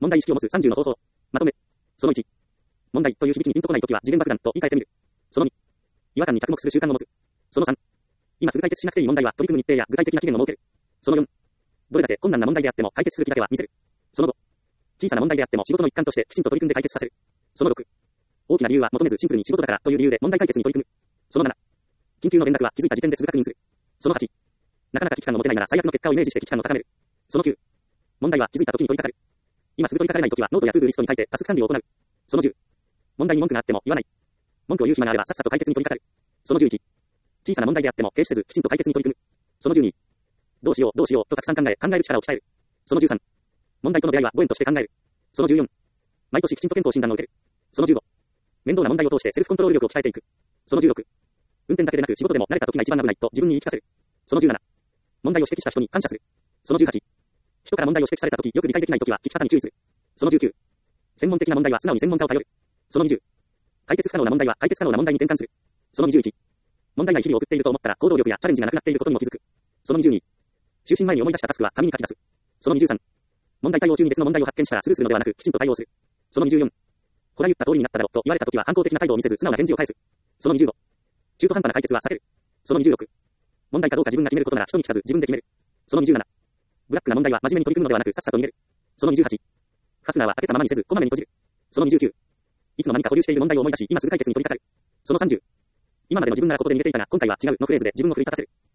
問題意識を持つ30の方法。まとめ。その1。問題という響きにピンとこないときは次元爆弾と言い換えてみる。その2。違和感に着目する習慣を持つ。その3。今すぐ解決しなくていい問題は取り組む日程や具体的な期限を設ける。その4。どれだけ困難な問題であっても解決する気だけは見せる。その5。小さな問題であっても仕事の一環としてきちんと取り組んで解決させる。その6。大きな理由は求めずシンプルに仕事だからという理由で問題解決に取り組む。その7。緊急の連絡は気づいた時点ですぐ確認する。その8。なかなか危機感を持てないなら最悪の結果をイメージして危機感を高める。その9。問題は気づいた時に取り掛かる。今すぐ取り掛かれない時はノートやトゥードゥリストに書いてタスク管理を行う。その10。問題に文句があっても言わない。文句を言う暇があればさっさと解決に取り掛かる。その11。小さな問題であっても軽視せずきちんと解決に取り組む。その12。どうしようとたくさん考える力を鍛える。その13。問題との出会いはご縁として考える。その14。毎年きちんと健康診断を受ける。その15。面倒な問題を通してセルフコントロール力を鍛えていく。その16。運転だけでなく仕事でも慣れた時が一番危ないと自分に言い聞かせる。その17。問題を指摘した人に感謝する。その18。人から問題を指摘された時よく理解できない時は聞き方に注意する。その19。専門的な問題は素直に専門家を頼る。その20。解決不可能な問題は解決可能な問題に転換する。その21。問題ない日々を送っていると思ったら行動力やチャレンジがなくなっていることにも気づく。その22。就寝前に思い出したタスクは紙に書き出す。その23。問題対応中に別の問題を発見したらスルーするのではなくきちんと対応する。その24。こら言った通りになっただろうと言われた時は反抗的な態度を見せず素直な返事を返す。その25。中途半端な解決は避ける。その26。問題かどうか自分が決めることなら人に聞かず自分で決める。その27。ブラックな問題は真面目に取り組むのではなくさっさと逃げる。その28。ファスナーは開けたままにせずこまめに閉じる。その29。いつの間にか保留している問題を思い出し今すぐ解決に取り掛かる。その30。今までの自分ならここで逃げていたが今回は違うのフレーズで自分を奮い立たせる。